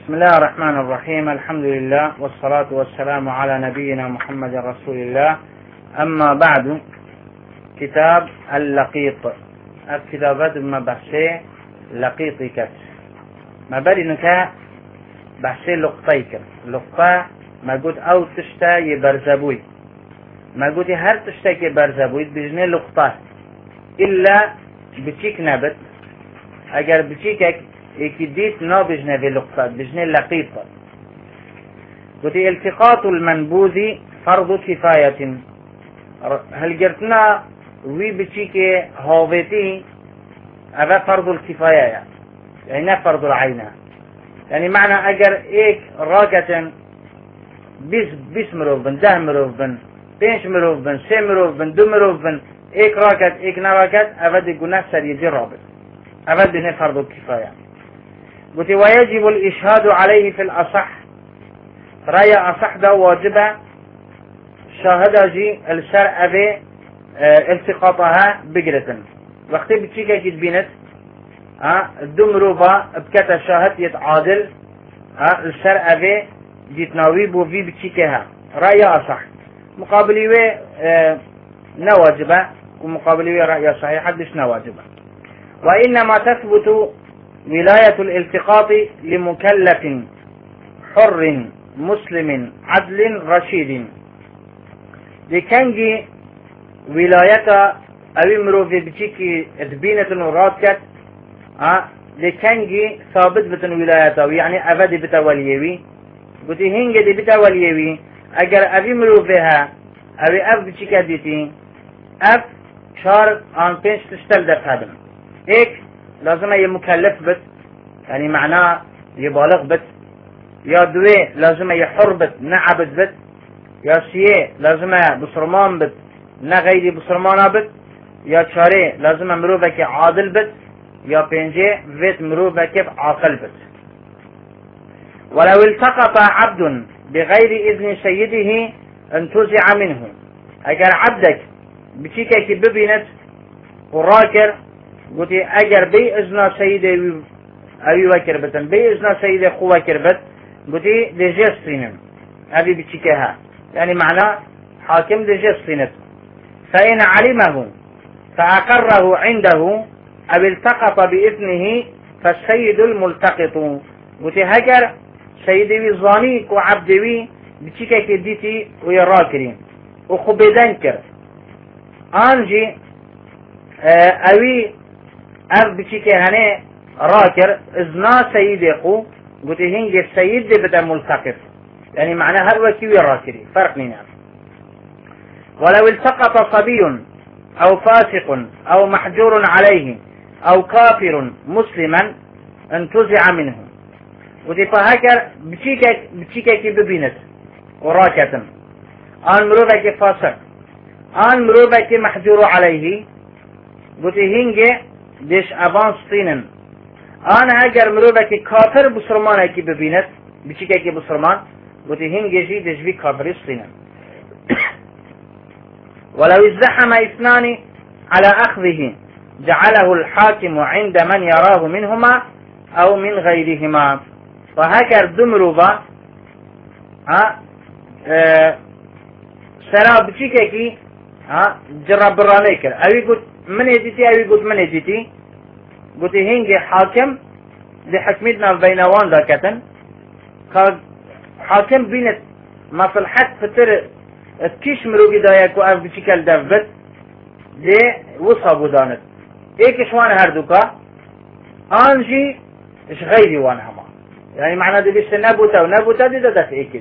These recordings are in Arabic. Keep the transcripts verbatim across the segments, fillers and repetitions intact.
بسم الله الرحمن الرحيم. الحمد لله والصلاة والسلام على نبينا محمد رسول الله. أما بعد، كتاب اللقيط الكتابات ما بحثي لقيطك ما بدنك بحثي لقطيك لقطة ما قلت أو تشتا يبرزبوي ما قلت هر تشتا يبرزبوي بجني لقطة إلا بتشيك نبت اگر بتشيكك اكديت نا بجني في لقطة بجني لقيطة. قلت التقاط المنبوذ فرض كفاية. هل قرتنا وي بتشيكي هاوفتي هذا فرض الكفاية يعني فرض العين. يعني معنى اگر ايك راكة بيس بيس مروف بن ده مروف بن بينش مروف بن سي مروف بن دو مروف بن ايك راكت ايك نراكت ابد قناة سريدي رابط ابد هنا فرض الكفاية. قلت ويجب الاشهاد عليه في الاصح. رأي اصح ده واجبة شاهد جي الشرع ابي اه التقاطها بقرة وقت بتشيكا كد بينت ها الدمروبا بكتا شاهد يتعادل ها الشرع ابي جيتناوي بو في بتشيكها. رأي اصح مقابلي وي اه نواجبة ومقابلي وي رأي صحيح حدش نواجبة. وإنما تثبت ولاية الالتقاط لمكلف حر مسلم عدل رشيد. لكنجي ولاية أبي مروفي بتشيكي دبينة وراتكت أه لكنجي ثابت بتن ولايته يعني أبدي بتوليوي. قلت هنجي دي بتوليوي أجر أبي مروفيها أبي أب بتشيكا ديتي أب شار عن بيش تشتل ده خادم هيك لازم يمكلف بت يعني معناه يبالغ بت. يا دوي لازم يحر بت نعبد بت. يا سيه لازم بصرمان بت نا غيري بصرمان بت. يا شاري لازم مروبك عادل بت. يا بينجي فيت مروبك عاقل بت. ولو التقط عبد بغير إذن سيده انتزع منه. اگر عبدك بتيكك ببينت وراكر قلت اگر بي اذن سيدي اوي وكر بتن بي اذن سيدي خو وكر بت قلت لجسطين ابي بتشكها يعني معناه حاكم لجسطينت. فإن علمه فأقره عنده أو التقط بإذنه فالسيد الملتقط. قلت هجر سيدي ظانيك وعبدوي بتشكك ديتي ويراكرين وخبدنكر انجي اوي اف بچيكي هنه راكر ازنا سيدي قو قلت هنج السيد دي بدا ملتقط يعني معناها هل وكيوي راكري فرق نينا. ولو التقط صبي او فاسق او محجور عليه او كافر مسلما انتزع منه. قلت فهكر بچيكك بچيكك ببينت وراكة آن مروبك فاسق آن مروبك محجور عليه قلت هنجي ديش ابان سطينن. آن اگر مروبك كافر بسرمانك ببينت بچيكك بسرمان قلت هنجي جي ديش بي كافر سطينن. ولو ازدحم اثنان على اخذه جعله الحاكم عند من يراه منهما او من غيرهما. وهكر دمروبا ها اه سرا بچيكي ها جرب برانيكر اوي قلت من هديتي اوي قلت من هديتي قلت هنجي حاكم لحكمتنا بينوان داكتن حاكم بينت مصلحت فتر كيش مروقي دايكو اف بچيكال دفبت دي وصابو دانت ايكش وان هردوكا انجي اش غيري وان هما يعني معنى دي بيش نبوتا ونبوتا دي دادت ايكش.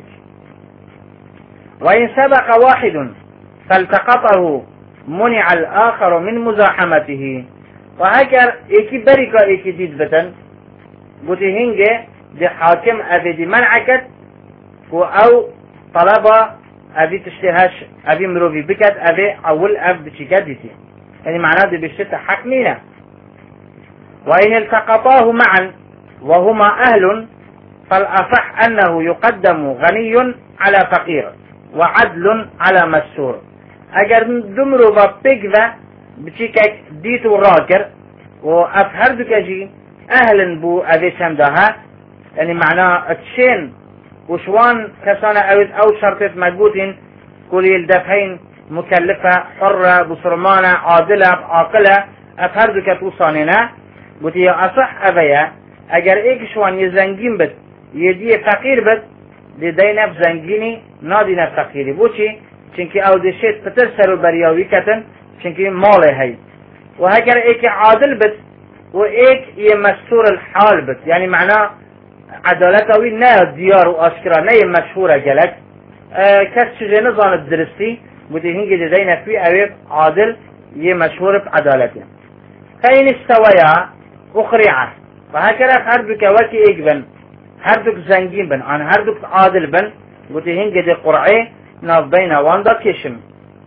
وإن سبق واحد فالتقطه منع الآخر من مزاحمته. وهكذا ايكي بريكا ايكي ديد بتن قلت هنجي دي حاكم ابي دي منعكت او طلبة ابي تشتهاش ابي مروفي بكت ابي اول اب بشكدتي يعني معناه دي بشتة حكمينة. وإن التقطاه معا وهما أهل فالأصح أنه يقدم غني على فقير وعدل على مسور. اگر دمرو با بيكذا بچيكك ديتو راكر و افهر دكجي اهلا بو اذي سمدها يعني معناه تشين وشوان كسانة أو أو شرطة مجبوطين كل يلدفين مكلفة حرة بصرمانة عادلة عاقلة أفهردو كتوصانينا بوتي أصح أبيا أجر إيك شوان يزنجين بد يدي فقير بد دي نف زنجيني نادي نف فقيري بوشي چنكي أو دي شيء تترسلو برياوي كتن چنكي مالي هاي وهجر إيك عادل بد وإيك يمستور الحال بد يعني معناه عدالتوي نا ديار وأشكرا نا مشهورة جلك أه كس شجي نظام الدرستي بودي هنجي دينا في أويب عادل يمشهور بعدالته فإن استويا أخرعه فهكذا هردك وكي إيك بن هردك زنجين بن عن هردك عادل بن بودي هنجي دي قرعي ناف بين واندا كشم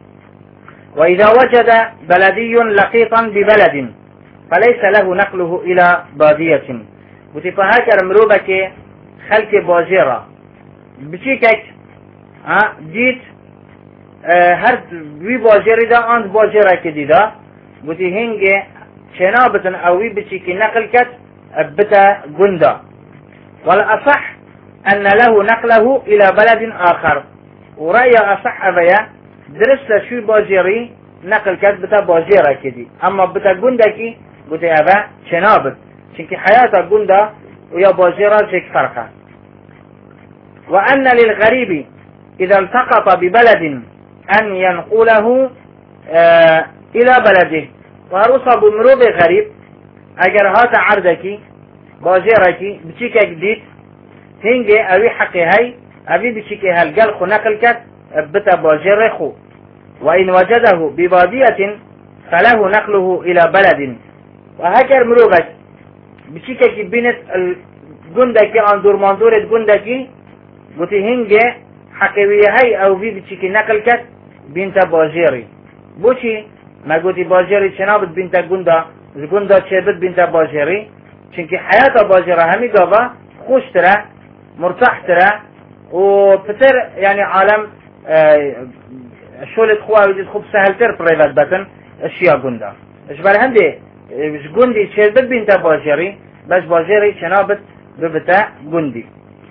وإذا وجد بلدي لقيطا ببلد فليس له نقله إلى بادية بودي فهكذا مروبك خلق باجرة بچيكك ها ديت اه هر وی باجری دا آن باجره که دیدا بودی هنگه شنابتن اوی بچی که نقل کت بتا گندا والأصح أن له نقله إلى بلد آخر ورأي أصح أبيا درس شو باجري نقل كت بتا باجره كدي أما بتا گندا كي بودي أبا شنابت چونك حياة گندا ويا باجره شك فرقه وأن للغريب إذا التقط ببلد أن ينقله آه إلى بلده وهروصا بمروب غريب أجر هات عردكي باجركي بشيكا جديد هنجي أوي حقي هاي أبي بشيكي هالقلق نقل كت بتا باجرخو وإن وجده ببادية فله نقله إلى بلد وهكر مروبك بشيكا كي بينت الجندكي عن دور منظورة جندكي بوتي هنجي حقيوية هاي أو في بشيكي نقل كت بنت باجيري بوشي ما قلتي باجيري شنابت بنت جندا جندا شبت بنت باجيري چونكي حياة باجيرة همي قابا خوش ترى مرتاح ترى وبتر يعني عالم آه شولت خواه وجد خوب سهل تر بريفات باتن اشياء جندا اش بالهندي اش جندي شبت بنت باجيري بس باجيري شنابت ببتا جندي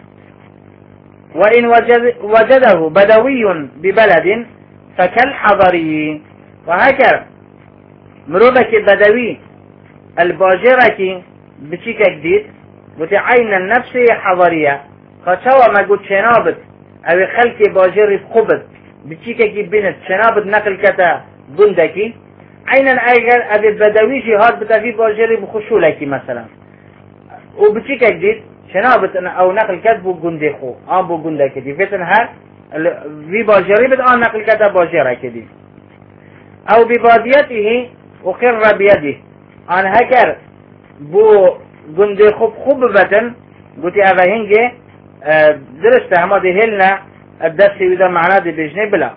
وإن وجد وجده بدوي ببلد فكالحضري وهكذا مروبك البدوي الباجرة بشيكا جديد وتعين النفس حضرية فسوى ما قلت شنابت او خلق باجري خبت بشيكا بنت شنابت نقل كتا بندكي عينا ايجر ابي البدوي جهاد بتافي باجري بخشولكي مثلا وبشيكا جديد شنابت او نقل كتبو جندي خو ام بو جندي كدي فتن هر في باجري بد ان نقل كتب باجره كدي او بباديته وقر بيده ان هكر بو جندي خو خوب بتن قلت ابا هنجي درست هم دي هلنا الدرس اذا معناه دي بجني بلا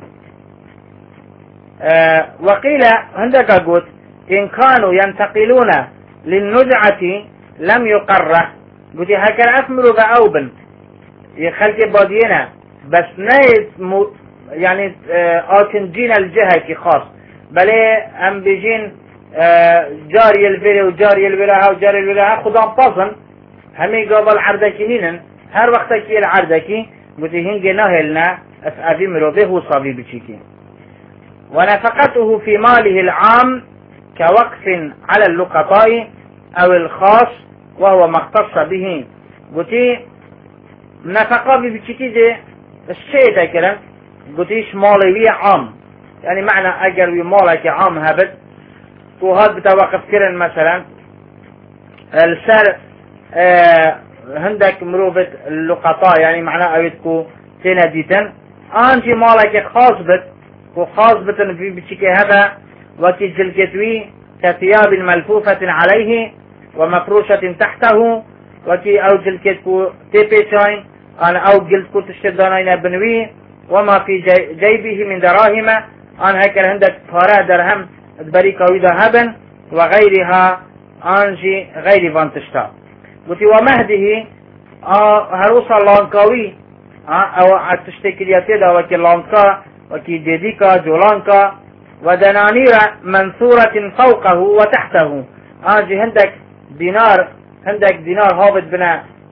وقيل عندك قلت ان كانوا ينتقلون للنزعة لم يقرر قلت هكذا أثمروا بأوبن يخلق بادينا بس نايت مو يعني آتن جين الجهة كي خاص بلي أم بيجين جاري الفيلة وجاري الولاها وجاري الولاها خدام باصن همي قابل عردكينين هر وقت كي العردكي قلت هنجي ناهلنا أفأبي مروبه وصابي بشيكي ونفقته في ماله العام كوقف على اللقطاء أو الخاص وهو ما اختص به قلتي نفقه ببشكي دي الشيء ده كلام قلتيش مالي عام يعني معنى اجر مالك عام هبت وهذا بتوقف كرن مثلا السر آه عندك مروبة اللقطاء يعني معنى اويتكو تناديتن انجي مالك خاص بت وخاص بتن في بشكي هذا وكي جلكتوي كثياب ملفوفة عليه ومفروشة تحته وكي او جلكتكو تيبي شاين انا او جلكتكو تشتدانين بنوي وما في جي جيبه من دراهم انا هكذا عندك فارع درهم بريكا ذهبا وغيرها انجي غير فانتشتا وتي ومهده اه هروسا لانكاوي اه او تشتكلياتي دا وكي لانكا وكي جديكا جولانكا ودنانير منثورة فوقه وتحته انجي عندك دينار عندك دينار هابط بنا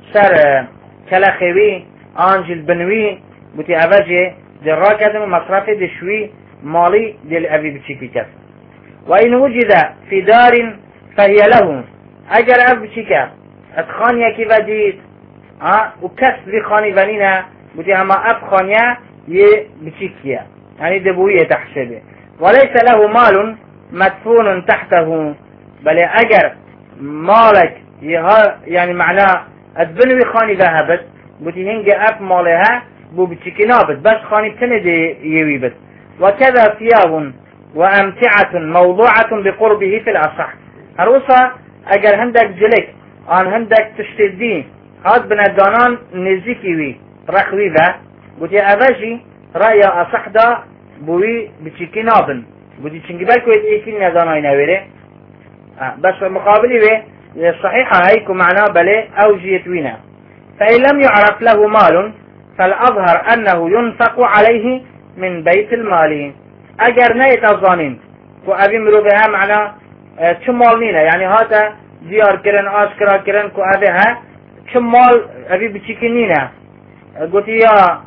سر كلاخوي آنجل بنوي بوتي أفاجي دي راكتن ومصرف دي شوي مالي دي الأبي بتشيكي كف. وإن وجد في دار فهي له أجر أب بتشيكا اتخانيا كيف ديت ها وكس دي خاني بنينا بوتي هما أب خانيا يه بتشيكيا يعني دبوية تحسبه. وليس له مال مدفون تحته بل أجر مالك يعني معناه البنوي خاني ذهبت بوتي هنجي أب مالها بو بتشيكي نابت بس خاني بتندي يويبت. وكذا ثياب وأمتعة موضوعة بقربه في الأصح. هروسا أجر هندك جلك آن هندك تشتدين هاد بندانان نزيكيوي رخوي ذا بوتي أفاجي رأي أصح دا بوي بتشيكي نابن بوتي چنگي بالكو يتيكي نداناي نويره آه بس مقابلي به الصحيحة هيكو معناه بلي أو جيتوينه. فإن لم يعرف له مال فالأظهر أنه ينفق عليه من بيت المال. أجر نيت الظانين كأبي مروبها معنا كمال نينا يعني هذا ديار كرن آشكرا كرن كأبيها كمال أبي بتشيكي نينا قلت يا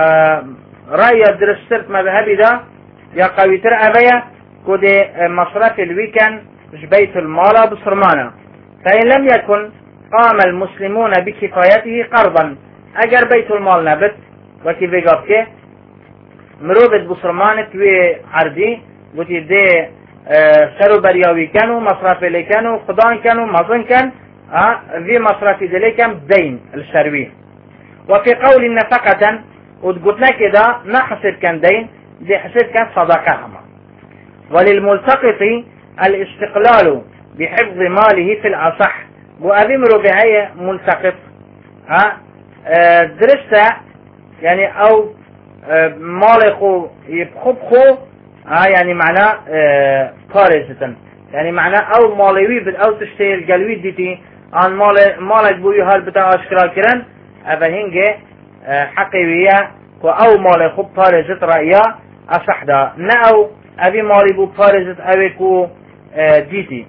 رأي درسترت مذهبي ده يا قويتر أبيا كده مصرف الويكن مش بيت المال بصرمانة. فإن لم يكن قام المسلمون بكفايته قرضا اگر بيت المال نبت وكي بيقف كي مروبت بصرمانة وي عردي وتي دي اه سرو برياوي كانوا مصرف اللي كانوا خضان كانوا مظن كان اه في مصرف دلي كان دين السروي. وفي قول النفقة وتقول لك كده نحسب كان دين دي حسب كان صدقة هما. وللملتقط الاستقلال بحفظ ماله في الأصح وأبي مروبهاي ملتقط ها اه درسته يعني أو اه مالخو يبخبخو ها يعني معناه اه قارزة يعني معناه أو مالوي بد أو تشتير قلوي ديتي عن مال مالك بوي هال بتاع أشكرا كرن أفهنجي اه حقيقية أو مالخو قارزة رأيا أصحدا نأو أبي مالي بو قارزة أبيكو اه ديتي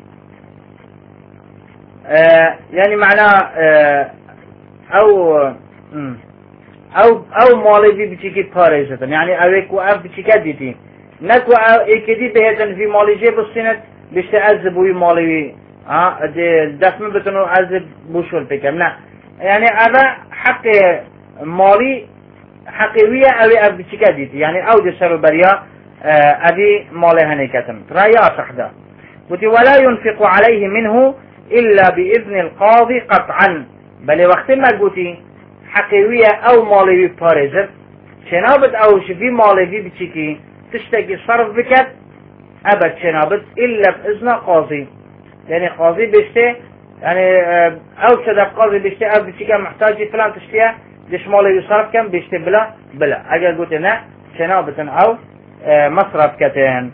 اه يعني معناه اه او او او مالي بي بچيكي پاريزتن يعني اويكو اف بچيكا ديتي نكو ايكدي بهتن في مالي جي بسينت بشت عزبوي مالي ها دي دفم بتنو عزب بوشول بكم لا يعني هذا حق مالي حقيوية اوي اف بچيكا ديتي يعني او دي سبب بريا ابي مالي هنيكتن رايا صحدا ولا ينفق عليه منه الا باذن القاضي قطعا بل وقت ما قلتي حقيقية او مالوي بارزت شنابت او شفي مالوي بچيكي تشتكي صرف بكت ابد شنابت الا باذن قاضي يعني قاضي بشته يعني او صدق قاضي بشته او بچيكا محتاجي فلان تشتيه دش مالوي صرف كم بشته بلا بلا اگر قلت نا شنابت او مصرف كتين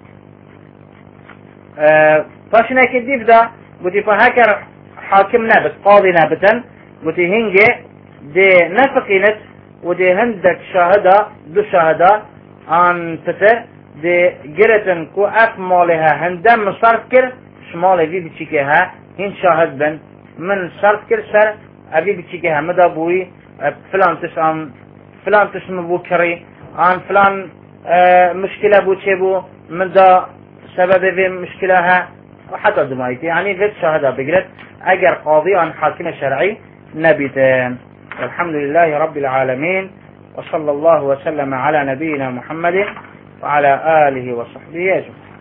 فاشنا كديف دا قلتي فهكر حاكم نابت قاضي نابتا وتي هنجي دي نفقينت ودي هندك شاهدة دو شاهدة عن فتر دي جرتن كو اف مالها هندم صرف كر شمالي في بتشيكيها هن شاهد بن من صرف كر سر ابي بتشيكيها مدى بوي فلان تش عن فلان تش مبو كري عن فلان اه مشكلة بو تشيبو مدى سبب في مشكلها وحتى دمايتي يعني في شاهدة بقرت اجر قاضي عن حاكم شرعي نبيتين. والحمد لله رب العالمين وصلى الله وسلم على نبينا محمد وعلى آله وصحبه أجمعين.